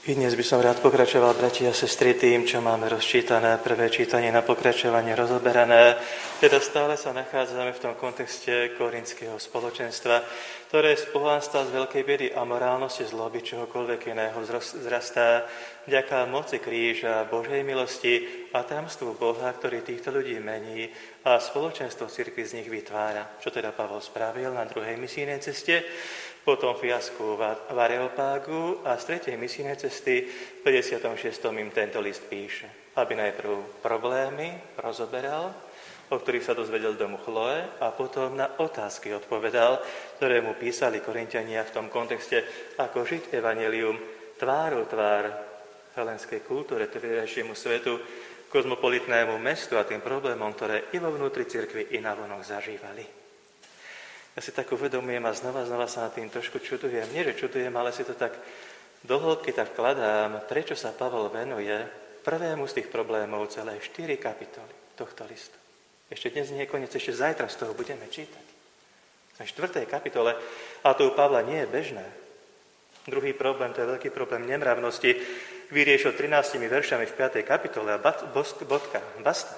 I dnes by som rád pokračoval, bratia a sestry, tým, čo máme rozčítané, prvé čítanie na pokračovanie rozoberané. Teda stále sa nachádzame v tom kontexte korinského spoločenstva, ktoré z pohánstva, z veľkej biedy a morálnosti, zloby, čohokoľvek iného vzrastá vďaka moci kríža, Božej milosti a tajomstvu Boha, ktorý týchto ľudí mení a spoločenstvo cirkvi z nich vytvára. Čo teda Pavol spravil na druhej misijnej ceste, potom fiasku v Areopágu a z tretej misijnej cesty v 56. im tento list píše, aby najprv problémy rozoberal, o ktorých sa dozvedel z domu Chloe, a potom na otázky odpovedal, ktoré mu písali Korinťania v tom kontexte, ako žiť evanjelium tvárou tvár helenskej kultúre, vtedajšiemu svetu, kozmopolitnému mestu a tým problémom, ktoré i vo vnútri cirkvi, i navonok zažívali. Ja si tak uvedomujem a znova sa na tým trošku čudujem. Nie, že čudujem, ale si to tak do hĺbky tak vkladám, prečo sa Pavol venuje prvému z tých problémov celé 4 kapitoly tohto listu. Ešte dnes nie je koniec, ešte zajtra z toho budeme čítať. V 4. kapitole, a to u Pavla nie je bežné. Druhý problém, to je veľký problém nemravnosti, vyriešil 13 veršami v 5. kapitole a bodka, basta.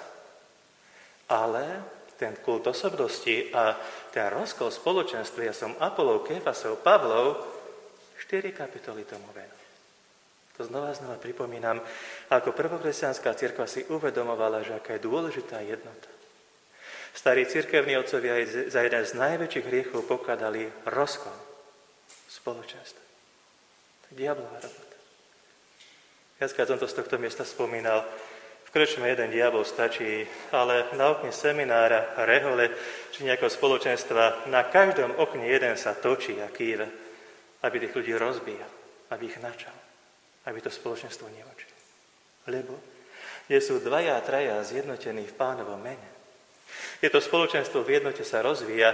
Ale ten kult osobnosti a ten rozkol spoločenstva, ja som Apolov, Kéfasov, Pavlov, 4 kapitoly tomu venujú. To znova pripomínam, ako prvokresťanská cirkev si uvedomovala, že aká je dôležitá jednota. Starí cirkevní otcovia za jeden z najväčších hriechov pokladali rozkol spoločenstva. To je diablová robota. Viackrát som to z tohto miesta spomínal. V krčme jeden diabol stačí, ale na okne seminára, rehole či nejakého spoločenstva na každom okne jeden sa točí a kýve, aby tých ľudí rozbíjal, aby ich načal, aby to spoločenstvo neočilo. Lebo kde sú 2 a 3 zjednotení v Pánovom mene. Je to spoločenstvo v jednote sa rozvíja,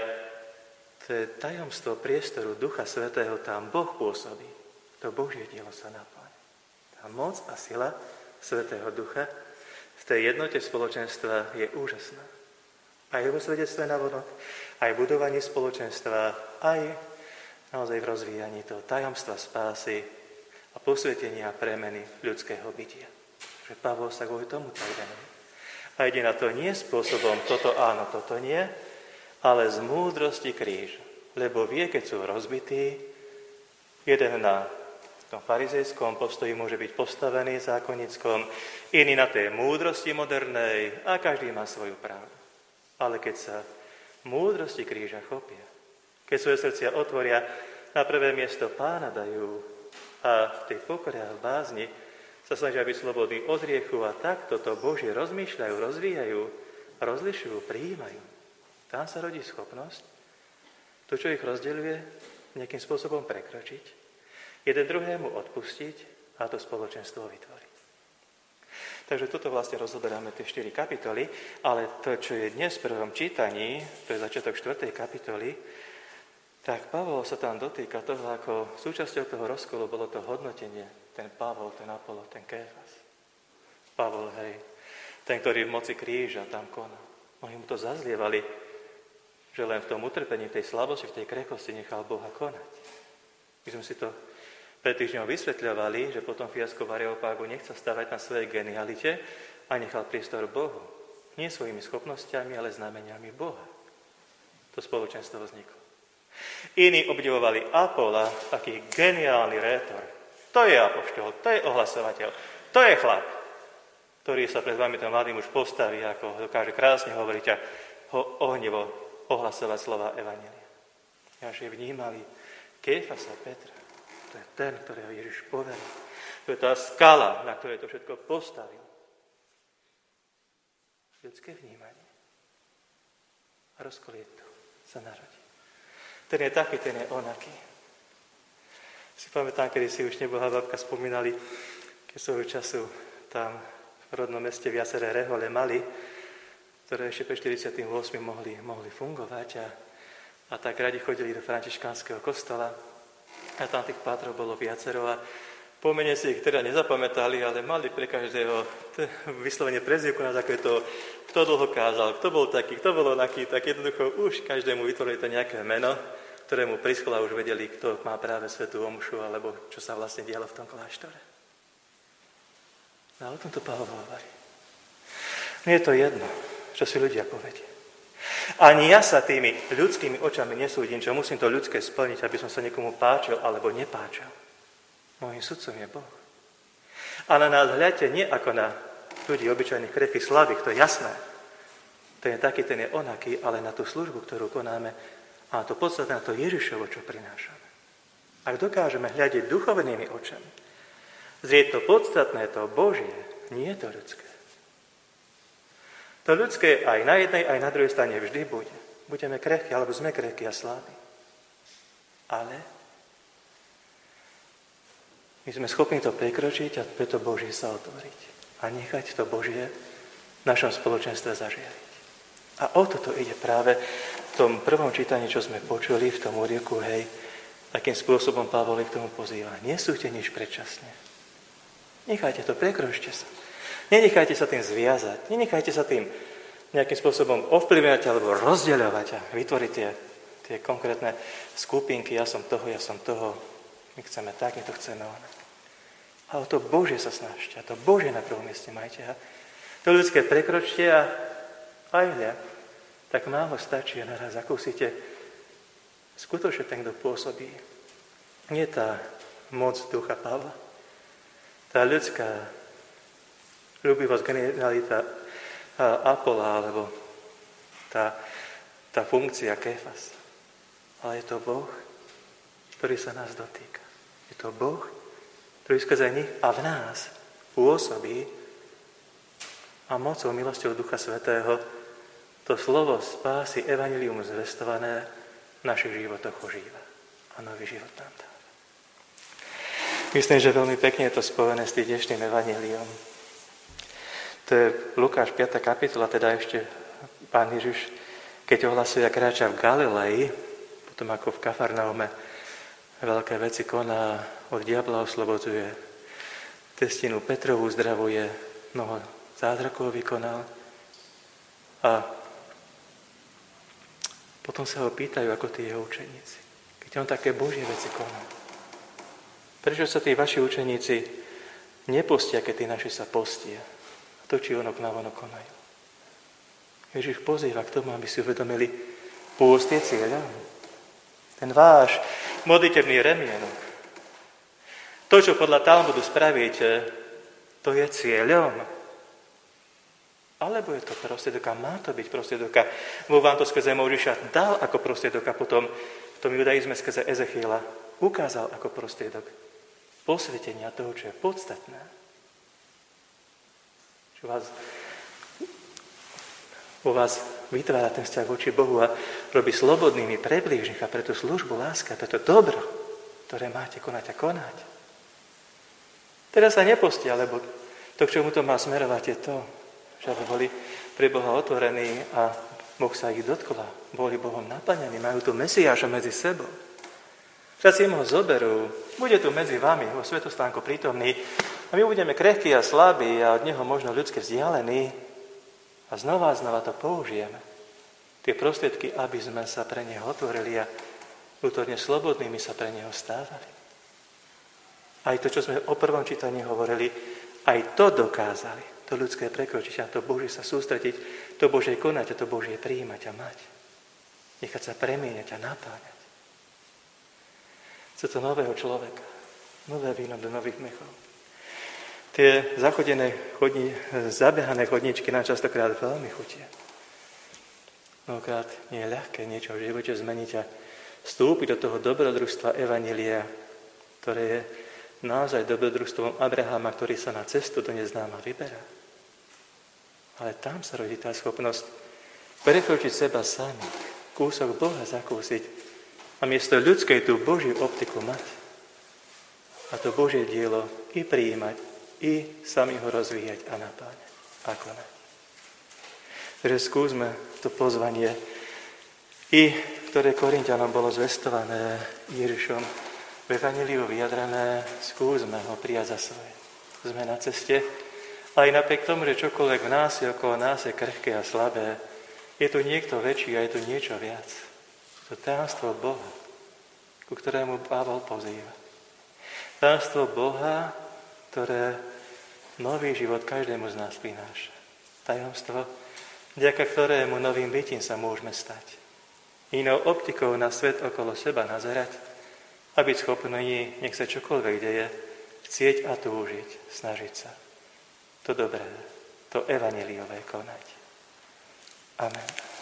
to je tajomstvo priestoru Ducha Svätého, tam Boh pôsobí. To Božie dielo sa naplňa. Tá moc a sila Svätého Ducha v tej jednote spoločenstva je úžasná. Aj vo svedectve navonok, aj v budovaní spoločenstva, aj naozaj v rozvíjaní toho tajomstva spásy a posvetenia premeny ľudského bytia. Že Pavol sa kvôli tomu tak venuje. A ide na to nie spôsobom toto áno, toto nie, ale z múdrosti kríža. Lebo vie, keď sú rozbití, jeden na v tom farizejskom postoji môže byť postavený zákonnickom, iný na tej múdrosti modernej a každý má svoju pravdu. Ale keď sa múdrosti kríža chopia, keď svoje srdcia otvoria, na prvé miesto Pána dajú a v tej pokore a v bázni sa snažia byť slobodní od hriechu a takto to Božie rozmýšľajú, rozvíjajú, rozlišujú, prijímajú. Tam sa rodí schopnosť to, čo ich rozdeľuje, nejakým spôsobom prekročiť, jeden druhému odpustiť a to spoločenstvo vytvoriť. Takže toto vlastne rozoberáme tie 4 kapitoly, ale to, čo je dnes v prvom čítaní, to je začiatok 4. kapitoly, tak Pavol sa tam dotýka toho, ako súčasťou toho rozkolu bolo to hodnotenie, ten Pavol, ten Apollo, ten Kéfas. Pavol, hej, ten, ktorý v moci kríža tam koná. Mnohí mu to zazlievali, že len v tom utrpení, v tej slabosti, v tej krehkosti nechal Boha konať. My sme si to pred týždňom vysvetľovali, že potom fiasko v Areopágu nechcel stavať na svojej genialite a nechal priestor Bohu. Nie svojimi schopnosťami, ale znameniami Boha. To spoločenstvo vzniklo. Iní obdivovali Apola, taký geniálny rétor. To je apoštol, to je ohlasovateľ, to je chlap, ktorý sa pred vami ten mladý muž postaví, ako dokáže krásne hovoriť a ohnivo ohlasovať slova evanjelia. A že vnímali Kéfasa Petra. To je ten, ktorého Ježiš povedal. To je tá skala, na ktorej to všetko postavil. Ľudské vnímanie. A rozkoliet tu sa narodí. Ten je taký, ten je onaký. Si pamätám, kedy si už nebohá babka spomínali, keď svojho času tam v rodnom meste viaceré rehole mali, ktoré ešte pre 48. mohli fungovať a tak radi chodili do františkánskeho kostola. A tam tých pátrov bolo viacero a pomene si ich teda nezapamätali, ale mali pre každého vyslovene prezývku na základe toho, kto dlho kázal, kto bol taký, kto bol onaký, tak jednoducho už každému vytvorili to nejaké meno, ktorému prischlo a už vedeli, kto má práve svätú omšu, alebo čo sa vlastne dialo v tom kláštore. A o tomto Pavol hovorí. Mne je to jedno, čo si ľudia povedia. Ani ja sa tými ľudskými očami nesúdim, čo musím to ľudské splniť, aby som sa niekomu páčil alebo nepáčil. Mojím sudcom je Boh. A na nás hľadte nie ako na ľudí obyčajných, krehkých, slabých, to je jasné. Ten je taký, ten je onaký, ale na tú službu, ktorú konáme, a to podstatné na to Ježišovo, čo prinášame. Ak dokážeme hľadiť duchovnými očami, zrieť to podstatné, to Božie, nie je to ľudské. To ľudské aj na jednej, aj na druhej strane vždy bude. Budeme krehkí, alebo sme krehkí a slabí. Ale my sme schopní to prekročiť a preto Božie sa otvoriť. A nechať to Božie v našom spoločenstve zažiariť. A o toto ide práve v tom prvom čítaní, čo sme počuli v tom úryvku, hej, takým spôsobom Pavol k tomu pozýva. Nesúďte nič predčasne. Nechajte to, prekročte sa. Nenechajte sa tým zviazať. Nenechajte sa tým nejakým spôsobom ovplyvňovať alebo rozdeľovať a vytvoriť tie konkrétne skupinky. Ja som toho. My chceme tak, my to chceme onak. A o to Božie sa snažte. A to Božie na prvom mieste majte. A to ľudské prekročte a aj hľa. Tak málo stačí a naraz zakúsite skutočne ten, kto pôsobí. Nie tá moc ducha Pavla. Tá ľudská ľúbivosť, genialita Apola, alebo tá funkcia Kéfas. Ale je to Boh, ktorý sa nás dotýka. Je to Boh, ktorý skrze nich a v nás pôsobí a mocou, milosťou Ducha Svätého to slovo spásy, evanjelium zvestované v našich životoch ožíva. A nový život nám dáva. Myslím, že veľmi pekne je to spojené s tým dnešným evanjeliom. To je Lukáš 5. kapitola, teda ešte Pán Ježiš, keď ohlasuje a kráča v Galilei, potom ako v Kafarnaume veľké veci koná, od diabla oslobodzuje, testinu Petrovú zdravuje, mnoho zázrakov vykonal. A potom sa ho pýtajú, ako tí jeho učeníci, keď on také Božie veci koná. Prečo sa tí vaši učeníci nepostia, keď tí naši sa postia? A to, či onok na vonok konajú. Ježiš pozýva k tomu, aby si uvedomili, pôst je cieľom. Ten váš modlitebný remienok. To, čo podľa Talmudu spravíte, to je cieľom. Alebo je to prostriedok, má to byť prostriedok. Boh vám to skrze Mojžiša dal ako prostriedok a potom v tom judaizme skrze Ezechiela ukázal ako prostriedok posvetenia toho, čo je podstatné. Čo vás vytvára ten vzťah voči Bohu a robí slobodnými pre blížnych a pre tú službu láska, pre to dobro, ktoré máte konať a konať. Teraz sa nepustia, lebo to, k čomu to má smerovať, je to, že aby boli pre Boha otvorení a Boh sa ich dotkla. Boli Bohom naplňaní, majú tu Mesiáša medzi sebou. Všetci im ho zoberú, bude tu medzi vami, vo svetostánku prítomný, a my budeme krehkí a slabí a od neho možno ľudsky vzdialení a znova to použijeme. Tie prostriedky, aby sme sa pre neho otvorili a vnútorne slobodnými sa pre neho stávali. Aj to, čo sme o prvom čítaní hovorili, aj to dokázali. To ľudské prekročiť a to Božie sa sústrediť, to Božie konať a to Božie prijímať a mať. Nechať sa premieňať a napáňať. Chce to nového človeka. Nové víno do nových mechov. Tie zabehané chodničky nám častokrát veľmi chutia. Mnohokrát nie je ľahké niečo v živote zmeniť a vstúpiť do toho dobrodružstva evanjelia, ktoré je naozaj dobrodružstvom Abrahama, ktorý sa na cestu do neznáma vyberá. Ale tam sa rodí tá schopnosť prekročiť seba sami, kúsok Boha zakúsiť a miesto ľudskej tú Božiu optiku mať. A to Božie dielo i prijímať, i sami ho rozvíjať a napáňať. A konať. Takže skúsme to pozvanie, ktoré Korinťanom bolo zvestované Ježišom v evanjeliu vyjadrené, skúsme ho prijať za svoje. Sme na ceste. Aj napriek tomu, že čokoľvek v nás je okolo nás je krehké a slabé, je tu niekto väčší a je tu niečo viac. To tajomstvo Boha, ku ktorému Pavol pozýva. Tajomstvo Boha, ktoré nový život každému z nás prináša. Tajomstvo, vďaka ktorému novým bytím sa môžeme stať. Inou optikou na svet okolo seba nazerať a byť schopný, nech sa čokoľvek deje, chcieť a túžiť, snažiť sa. To dobré, to evanjeliové konať. Amen.